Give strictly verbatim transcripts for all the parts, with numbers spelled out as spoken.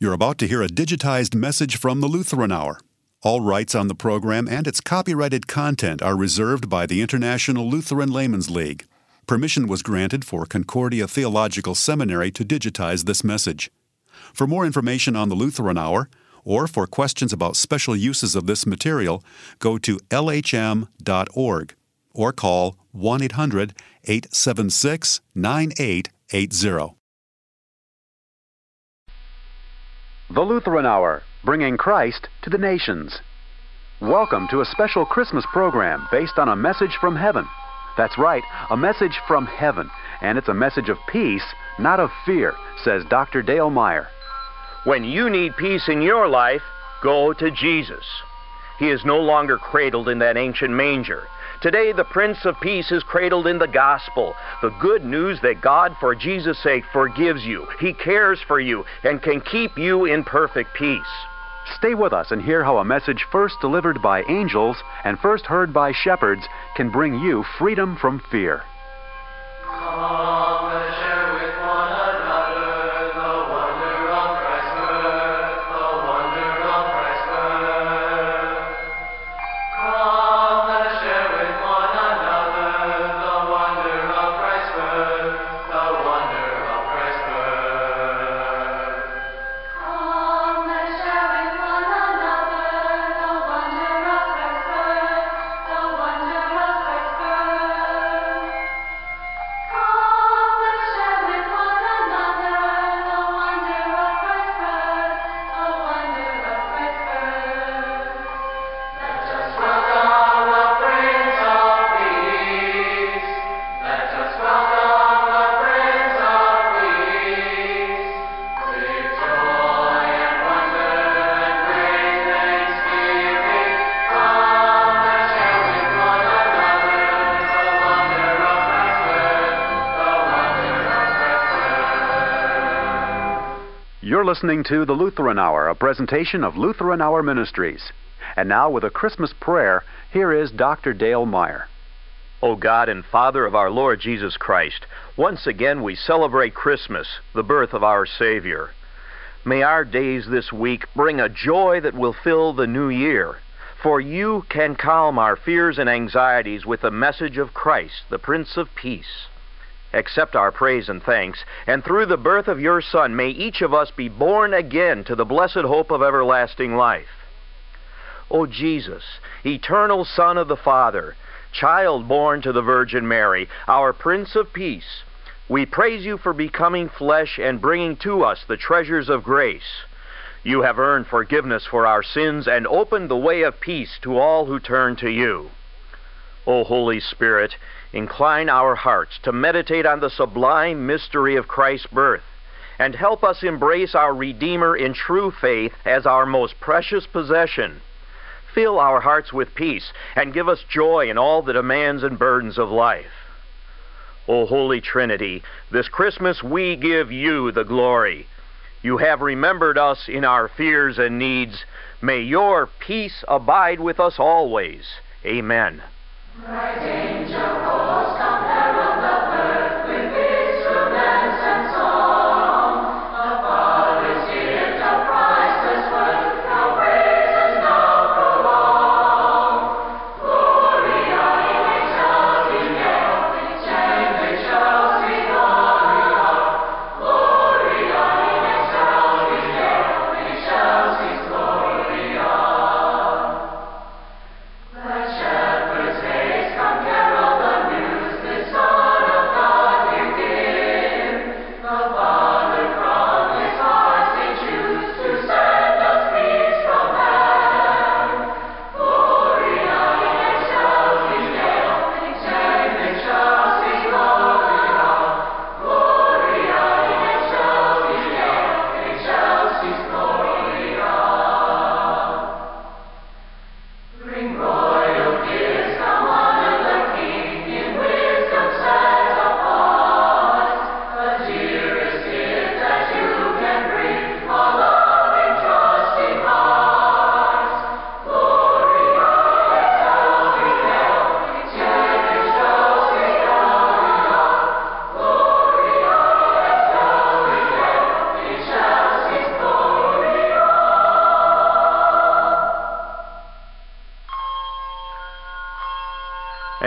You're about to hear a digitized message from the Lutheran Hour. All rights on the program and its copyrighted content are reserved by the International Lutheran Laymen's League. Permission was granted for Concordia Theological Seminary to digitize this message. For more information on the Lutheran Hour, or for questions about special uses of this material, go to L H M dot org or call one eight hundred, eight seven six, nine eight eight zero. The Lutheran Hour, bringing Christ to the nations. Welcome to a special Christmas program based on a message from heaven. That's right, a message from heaven, and it's a message of peace, not of fear, says Doctor Dale Meyer. When you need peace in your life, go to Jesus. He is no longer cradled in that ancient manger. Today, the Prince of Peace is cradled in the gospel, the good news that God, for Jesus' sake, forgives you. He cares for you and can keep you in perfect peace. Stay with us and hear how a message first delivered by angels and first heard by shepherds can bring you freedom from fear. You're listening to the Lutheran Hour, a presentation of Lutheran Hour Ministries. And now, with a Christmas prayer, here is Doctor Dale Meyer. O God and Father of our Lord Jesus Christ, once again we celebrate Christmas, the birth of our Savior. May our days this week bring a joy that will fill the new year. For you can calm our fears and anxieties with the message of Christ, the Prince of Peace. Accept our praise and thanks, and through the birth of your Son, may each of us be born again to the blessed hope of everlasting life. O Jesus, eternal Son of the Father, child born to the Virgin Mary, our Prince of Peace, we praise you for becoming flesh and bringing to us the treasures of grace. You have earned forgiveness for our sins and opened the way of peace to all who turn to you. O Holy Spirit, incline our hearts to meditate on the sublime mystery of Christ's birth, and help us embrace our Redeemer in true faith as our most precious possession. Fill our hearts with peace, and give us joy in all the demands and burdens of life. O Holy Trinity, this Christmas we give you the glory. You have remembered us in our fears and needs. May your peace abide with us always. Amen. Bright angel host, come herald the birth with instruments and song. The Father's gift of priceless worth, now praises now prolong. Gloria in excelsis in excelsis gloria. Gloria in excelsis in excelsis gloria. The shepherds haste, come herald the news.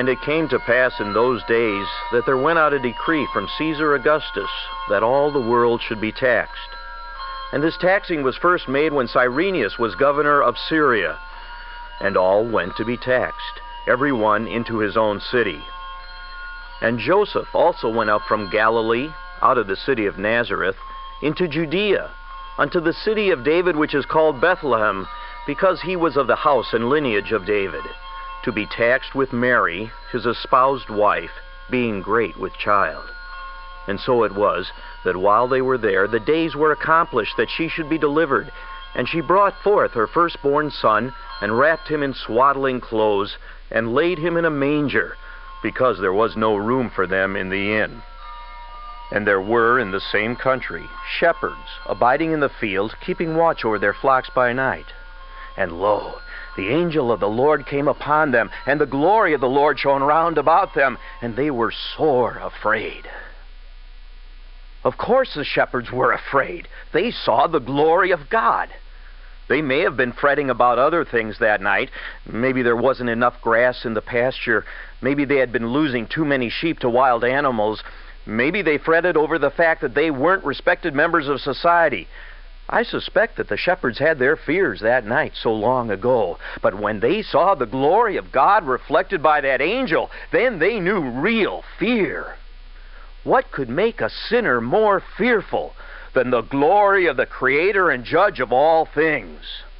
And it came to pass in those days that there went out a decree from Caesar Augustus that all the world should be taxed. And this taxing was first made when Cyrenius was governor of Syria. And all went to be taxed, every one into his own city. And Joseph also went up from Galilee, out of the city of Nazareth, into Judea, unto the city of David which is called Bethlehem, because he was of the house and lineage of David, to be taxed with Mary, his espoused wife, being great with child. And so it was, that while they were there, the days were accomplished that she should be delivered. And she brought forth her firstborn son, and wrapped him in swaddling clothes, and laid him in a manger, because there was no room for them in the inn. And there were in the same country shepherds abiding in the field, keeping watch over their flocks by night. And lo, the angel of the Lord came upon them, and the glory of the Lord shone round about them, and they were sore afraid. Of course the shepherds were afraid. They saw the glory of God. They may have been fretting about other things that night. Maybe there wasn't enough grass in the pasture. Maybe they had been losing too many sheep to wild animals. Maybe they fretted over the fact that they weren't respected members of society. I suspect that the shepherds had their fears that night so long ago. But when they saw the glory of God reflected by that angel, then they knew real fear. What could make a sinner more fearful than the glory of the Creator and Judge of all things?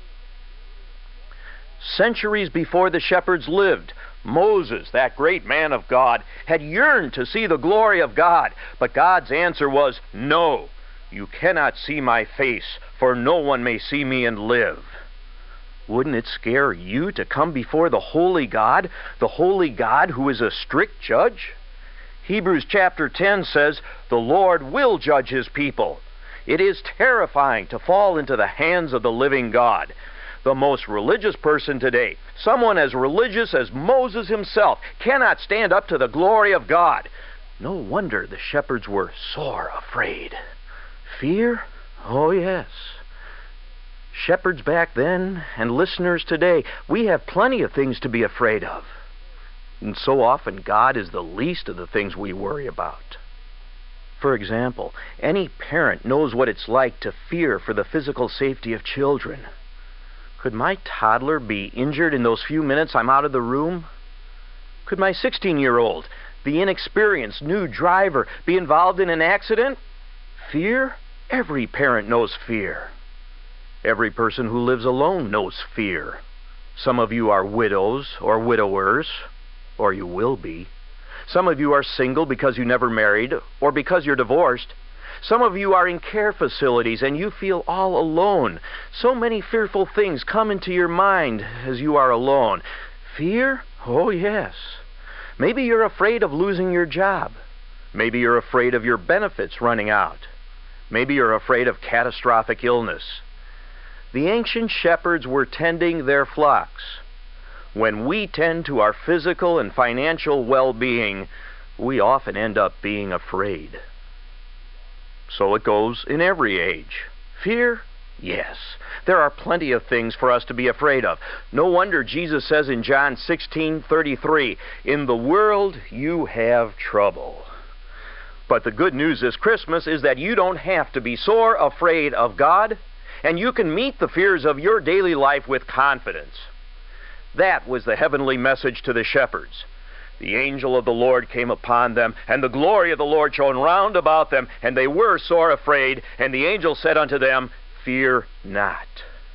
Centuries before the shepherds lived, Moses, that great man of God, had yearned to see the glory of God. But God's answer was, "No, you cannot see my face, for no one may see me and live." Wouldn't it scare you to come before the holy God, the holy God who is a strict judge? Hebrews chapter ten says, "The Lord will judge his people." It is terrifying to fall into the hands of the living God. The most religious person today, someone as religious as Moses himself, cannot stand up to the glory of God. No wonder the shepherds were sore afraid. Fear? Oh yes. Shepherds back then and listeners today, we have plenty of things to be afraid of. And so often God is the least of the things we worry about. For example, any parent knows what it's like to fear for the physical safety of children. Could my toddler be injured in those few minutes I'm out of the room? Could my sixteen-year-old, the inexperienced new driver, be involved in an accident? Fear? Every parent knows fear. Every person who lives alone knows fear. Some of you are widows or widowers, or you will be. Some of you are single because you never married, or because you're divorced. Some of you are in care facilities and you feel all alone. So many fearful things come into your mind as you are alone. Fear? Oh yes. Maybe you're afraid of losing your job. Maybe you're afraid of your benefits running out. Maybe you're afraid of catastrophic illness. The ancient shepherds were tending their flocks. When we tend to our physical and financial well-being, we often end up being afraid. So it goes in every age. Fear? Yes. There are plenty of things for us to be afraid of. No wonder Jesus says in John sixteen thirty-three, "In the world you have trouble." But the good news this Christmas is that you don't have to be sore afraid of God, and you can meet the fears of your daily life with confidence. That was the heavenly message to the shepherds. The angel of the Lord came upon them, and the glory of the Lord shone round about them, and they were sore afraid. And the angel said unto them, "Fear not."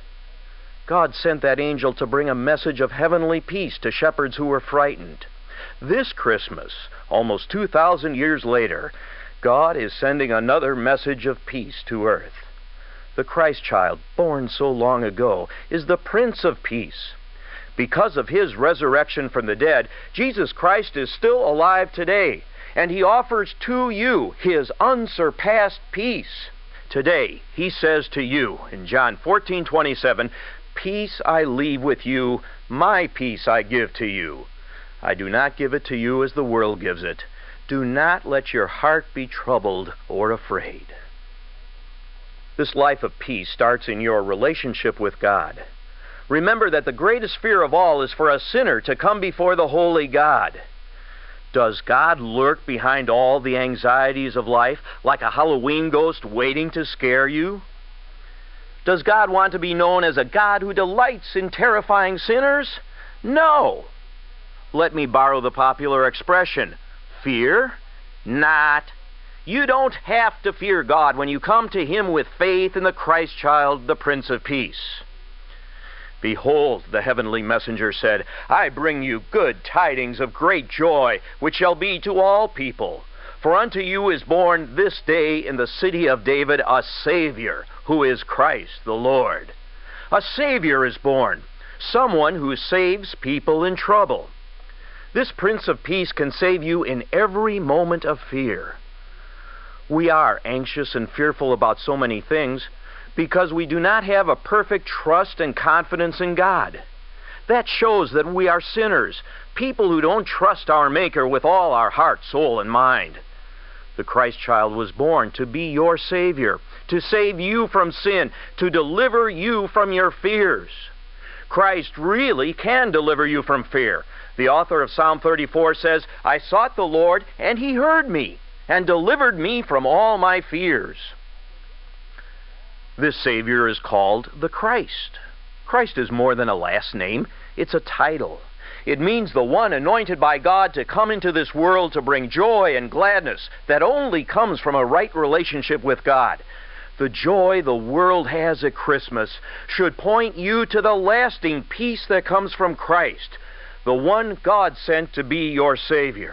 God sent that angel to bring a message of heavenly peace to shepherds who were frightened. This Christmas, almost two thousand years later, God is sending another message of peace to earth. The Christ child, born so long ago, is the Prince of Peace. Because of his resurrection from the dead, Jesus Christ is still alive today, and he offers to you his unsurpassed peace. Today, he says to you in John fourteen twenty-seven, "Peace I leave with you, my peace I give to you. I do not give it to you as the world gives it. Do not let your heart be troubled or afraid." This life of peace starts in your relationship with God. Remember that the greatest fear of all is for a sinner to come before the holy God. Does God lurk behind all the anxieties of life like a Halloween ghost waiting to scare you? Does God want to be known as a God who delights in terrifying sinners? No. Let me borrow the popular expression, fear not. You don't have to fear God when you come to Him with faith in the Christ child, the Prince of Peace. Behold, the heavenly messenger said, I bring you good tidings of great joy, which shall be to all people. For unto you is born this day in the city of David a Savior, who is Christ the Lord. A Savior is born, someone who saves people in trouble. This Prince of Peace can save you in every moment of fear. We are anxious and fearful about so many things because we do not have a perfect trust and confidence in God. That shows that we are sinners, people who don't trust our Maker with all our heart, soul, and mind. The Christ child was born to be your Savior, to save you from sin, to deliver you from your fears. Christ really can deliver you from fear. The author of Psalm thirty-four says, I sought the Lord, and He heard me, and delivered me from all my fears. This Savior is called the Christ. Christ is more than a last name. It's a title. It means the one anointed by God to come into this world to bring joy and gladness that only comes from a right relationship with God. The joy the world has at Christmas should point you to the lasting peace that comes from Christ, the one God sent to be your Savior.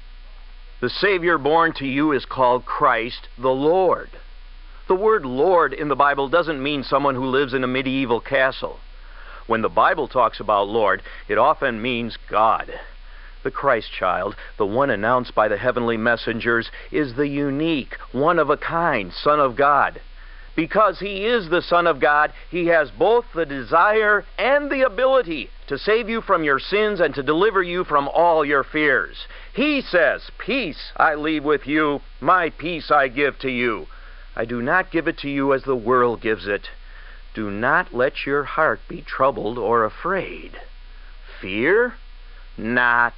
The Savior born to you is called Christ the Lord. The word Lord in the Bible doesn't mean someone who lives in a medieval castle. When the Bible talks about Lord, it often means God. The Christ child, the one announced by the heavenly messengers, is the unique, one-of-a-kind Son of God. Because He is the Son of God, He has both the desire and the ability to save you from your sins and to deliver you from all your fears. He says, peace I leave with you, my peace I give to you. I do not give it to you as the world gives it. Do not let your heart be troubled or afraid. Fear not.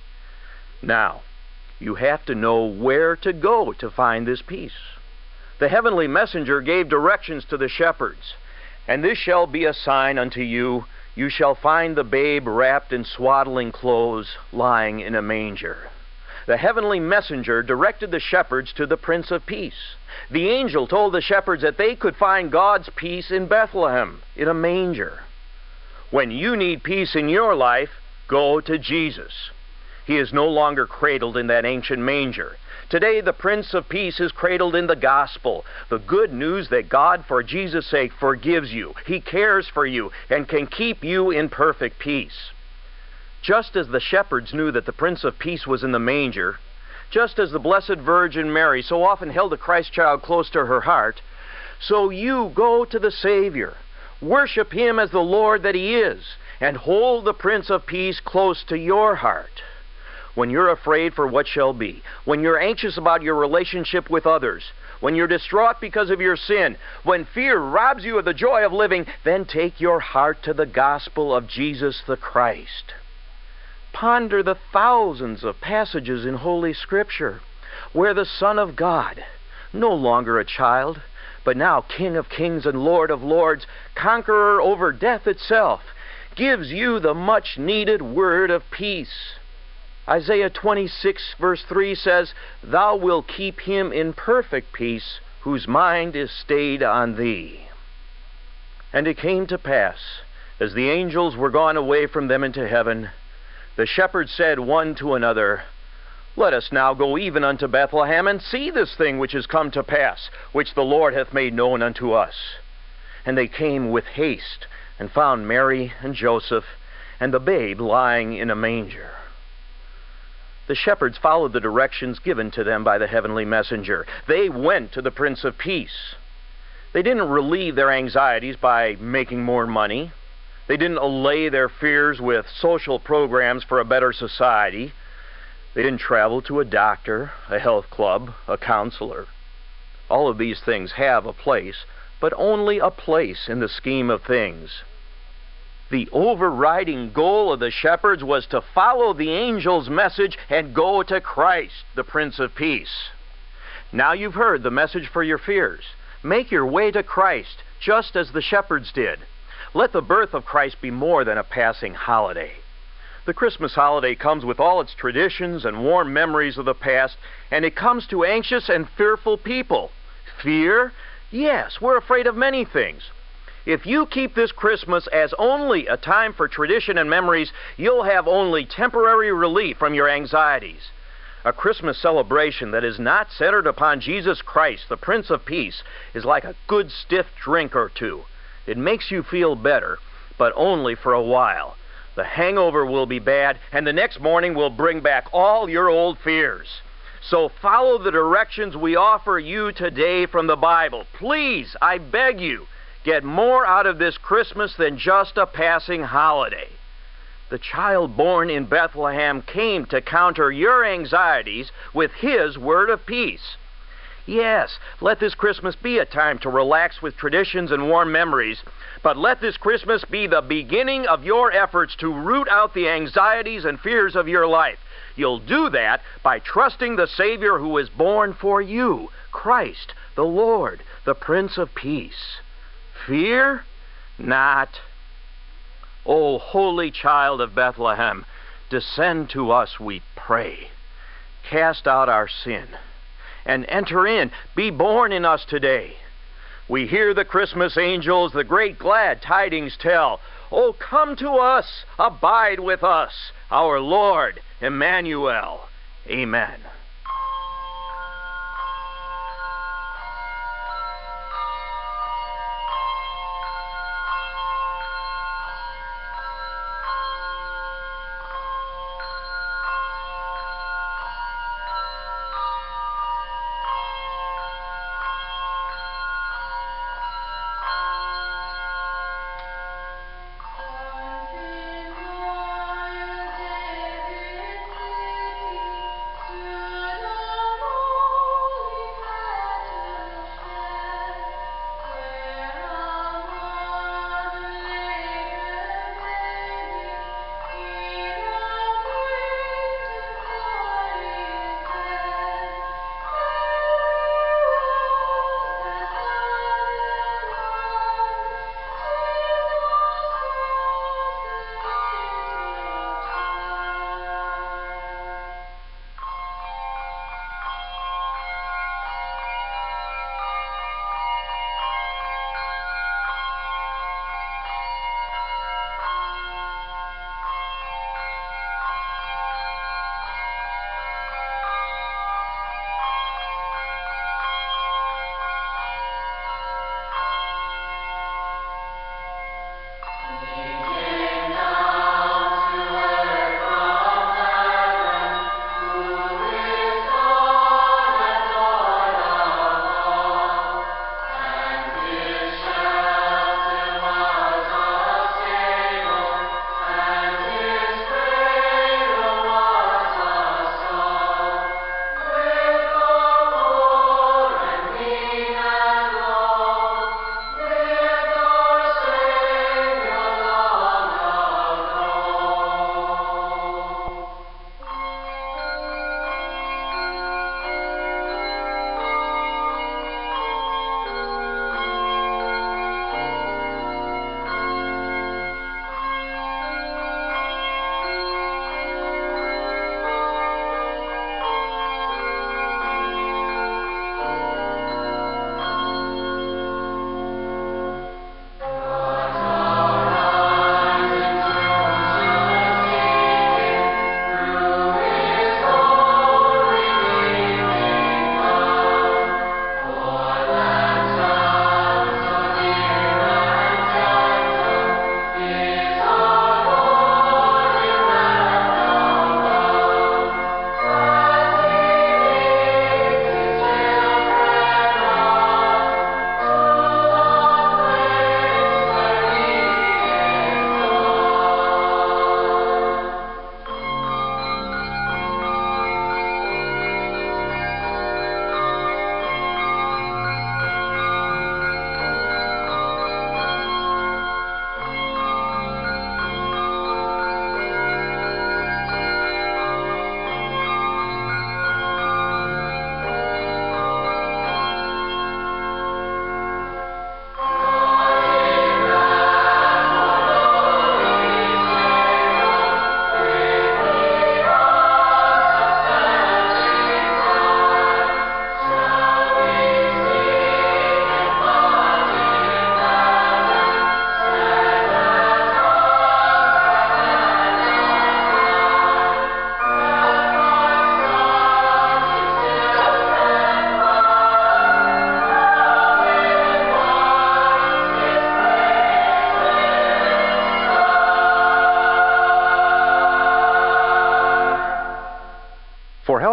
Now, you have to know where to go to find this peace. The heavenly messenger gave directions to the shepherds. And this shall be a sign unto you. You shall find the babe wrapped in swaddling clothes, lying in a manger. The heavenly messenger directed the shepherds to the Prince of Peace. The angel told the shepherds that they could find God's peace in Bethlehem, in a manger. When you need peace in your life, go to Jesus. He is no longer cradled in that ancient manger. Today, the Prince of Peace is cradled in the gospel, the good news that God, for Jesus' sake, forgives you. He cares for you and can keep you in perfect peace. Just as the shepherds knew that the Prince of Peace was in the manger, just as the Blessed Virgin Mary so often held the Christ child close to her heart, so you go to the Savior, worship Him as the Lord that He is, and hold the Prince of Peace close to your heart. When you're afraid for what shall be, when you're anxious about your relationship with others, when you're distraught because of your sin, when fear robs you of the joy of living, then take your heart to the gospel of Jesus the Christ. Ponder the thousands of passages in Holy Scripture where the Son of God, no longer a child, but now King of kings and Lord of lords, conqueror over death itself, gives you the much-needed word of peace. Isaiah twenty-six verse three says, Thou wilt keep him in perfect peace, whose mind is stayed on thee. And it came to pass, as the angels were gone away from them into heaven, the shepherds said one to another, Let us now go even unto Bethlehem, and see this thing which is come to pass, which the Lord hath made known unto us. And they came with haste, and found Mary and Joseph, and the babe lying in a manger. The shepherds followed the directions given to them by the heavenly messenger. They went to the Prince of Peace. They didn't relieve their anxieties by making more money. They didn't allay their fears with social programs for a better society. They didn't travel to a doctor, a health club, a counselor. All of these things have a place, but only a place in the scheme of things. The overriding goal of the shepherds was to follow the angel's message and go to Christ, the Prince of Peace. Now you've heard the message for your fears. Make your way to Christ, just as the shepherds did. Let the birth of Christ be more than a passing holiday. The Christmas holiday comes with all its traditions and warm memories of the past, and it comes to anxious and fearful people. Fear? Yes, we're afraid of many things. If you keep this Christmas as only a time for tradition and memories, you'll have only temporary relief from your anxieties. A Christmas celebration that is not centered upon Jesus Christ, the Prince of Peace, is like a good stiff drink or two. It makes you feel better, but only for a while. The hangover will be bad, and the next morning will bring back all your old fears. So follow the directions we offer you today from the Bible. Please, I beg you, get more out of this Christmas than just a passing holiday. The child born in Bethlehem came to counter your anxieties with His word of peace. Yes, let this Christmas be a time to relax with traditions and warm memories, but let this Christmas be the beginning of your efforts to root out the anxieties and fears of your life. You'll do that by trusting the Savior who is born for you, Christ, the Lord, the Prince of Peace. Fear not. O holy child of Bethlehem, descend to us, we pray. Cast out our sin and enter in. Be born in us today. We hear the Christmas angels the great glad tidings tell. Oh, come to us, abide with us, our Lord Emmanuel. Amen. Thank you.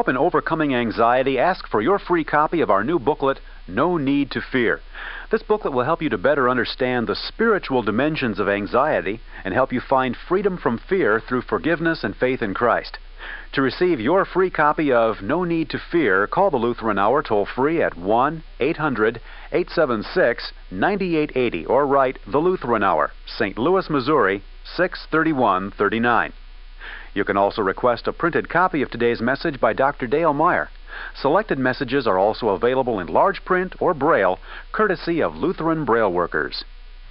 in overcoming anxiety, ask for your free copy of our new booklet, No Need to Fear. This booklet will help you to better understand the spiritual dimensions of anxiety and help you find freedom from fear through forgiveness and faith in Christ. To receive your free copy of No Need to Fear, call the Lutheran Hour toll-free at one eight hundred eight seven six nine eight eight zero or write The Lutheran Hour, Saint Louis, Missouri, six thirty-one thirty-nine. You can also request a printed copy of today's message by Doctor Dale Meyer. Selected messages are also available in large print or Braille, courtesy of Lutheran Braille Workers.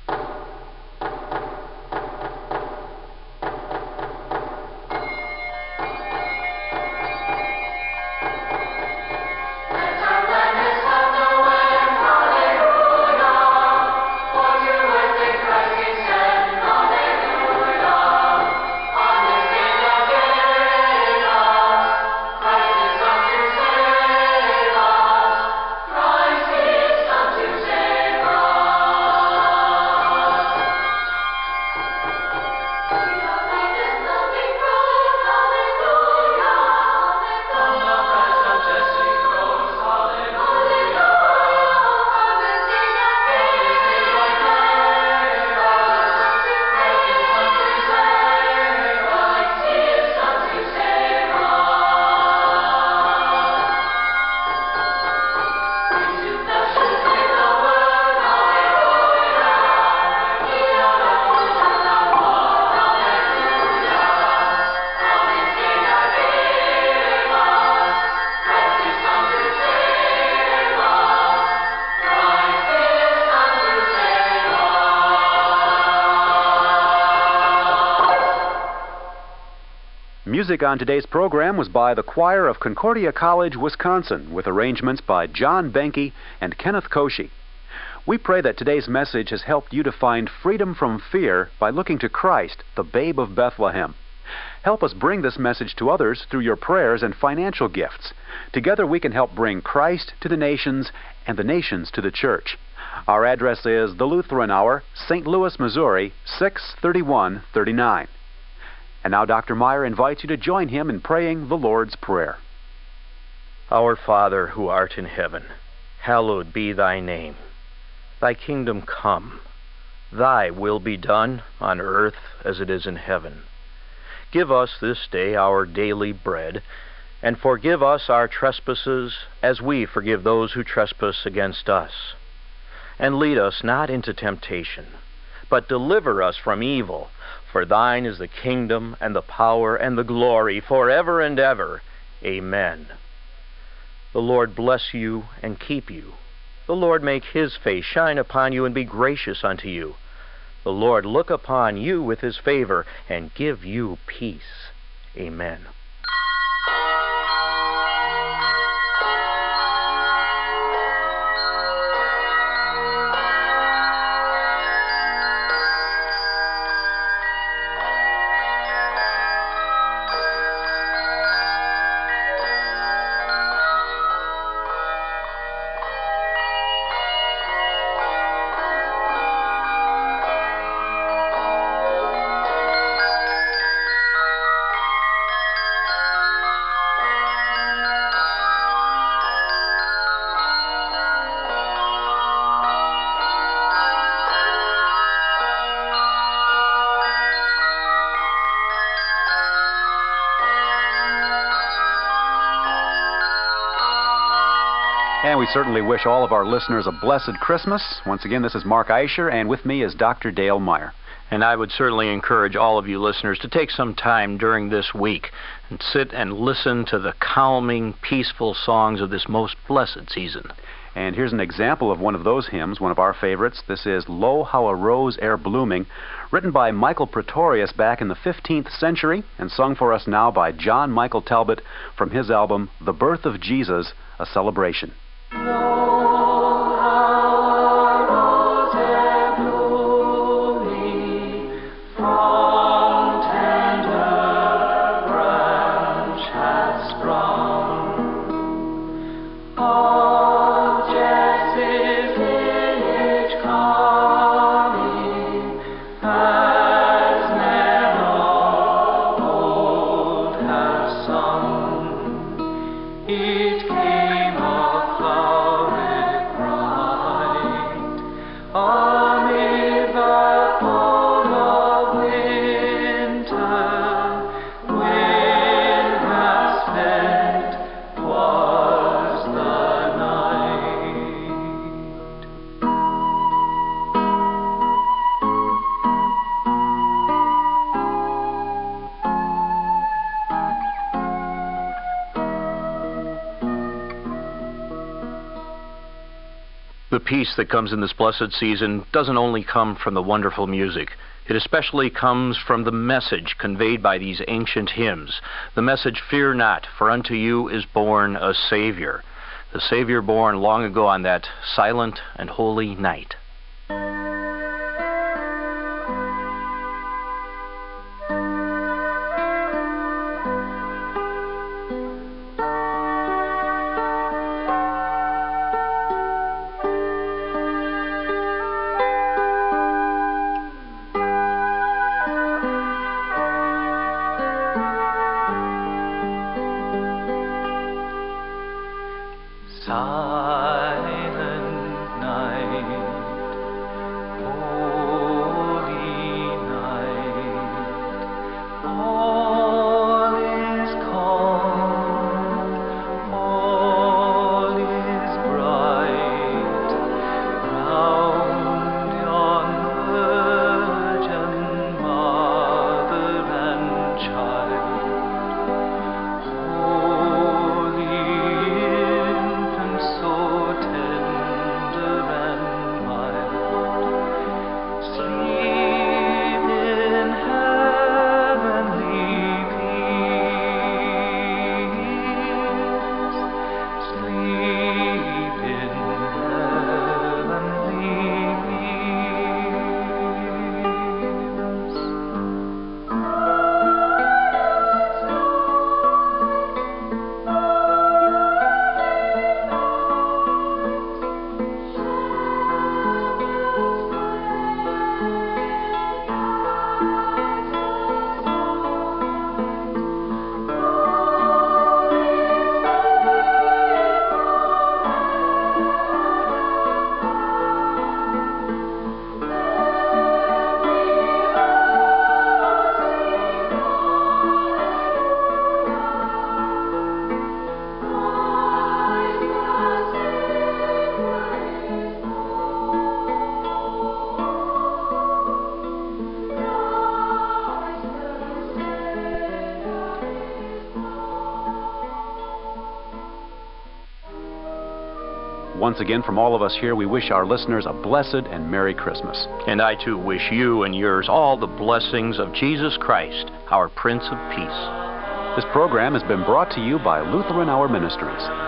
Music on today's program was by the choir of Concordia College, Wisconsin, with arrangements by John Benke and Kenneth Koshy. We pray that today's message has helped you to find freedom from fear by looking to Christ, the babe of Bethlehem. Help us bring this message to others through your prayers and financial gifts. Together we can help bring Christ to the nations and the nations to the church. Our address is the Lutheran Hour, Saint Louis, Missouri, six thirty-one thirty-nine. And now Doctor Meyer invites you to join him in praying the Lord's Prayer. Our Father, who art in heaven, hallowed be thy name. Thy kingdom come. Thy will be done on earth as it is in heaven. Give us this day our daily bread, and forgive us our trespasses as we forgive those who trespass against us. And lead us not into temptation, but deliver us from evil. For thine is the kingdom, and the power, and the glory, forever and ever. Amen. The Lord bless you and keep you. The Lord make his face shine upon you and be gracious unto you. The Lord look upon you with his favor and give you peace. Amen. And we certainly wish all of our listeners a blessed Christmas. Once again, this is Mark Eicher, and with me is Doctor Dale Meyer. And I would certainly encourage all of you listeners to take some time during this week and sit and listen to the calming, peaceful songs of this most blessed season. And here's an example of one of those hymns, one of our favorites. This is Lo, How a Rose Ere Blooming, written by Michael Pretorius back in the fifteenth century and sung for us now by John Michael Talbot from his album, The Birth of Jesus, A Celebration. The peace that comes in this blessed season doesn't only come from the wonderful music. It especially comes from the message conveyed by these ancient hymns. The message, "Fear not, for unto you is born a Savior." The Savior born long ago on that silent and holy night. Silent night, holy night, all is calm, all is bright, round yon Virgin Mother and Child. So tender and mild, sleep in heavenly peace, sleep in heavenly Once again, from all of us here, we wish our listeners a blessed and Merry Christmas. And I too wish you and yours all the blessings of Jesus Christ, our Prince of Peace. This program has been brought to you by Lutheran Hour Ministries.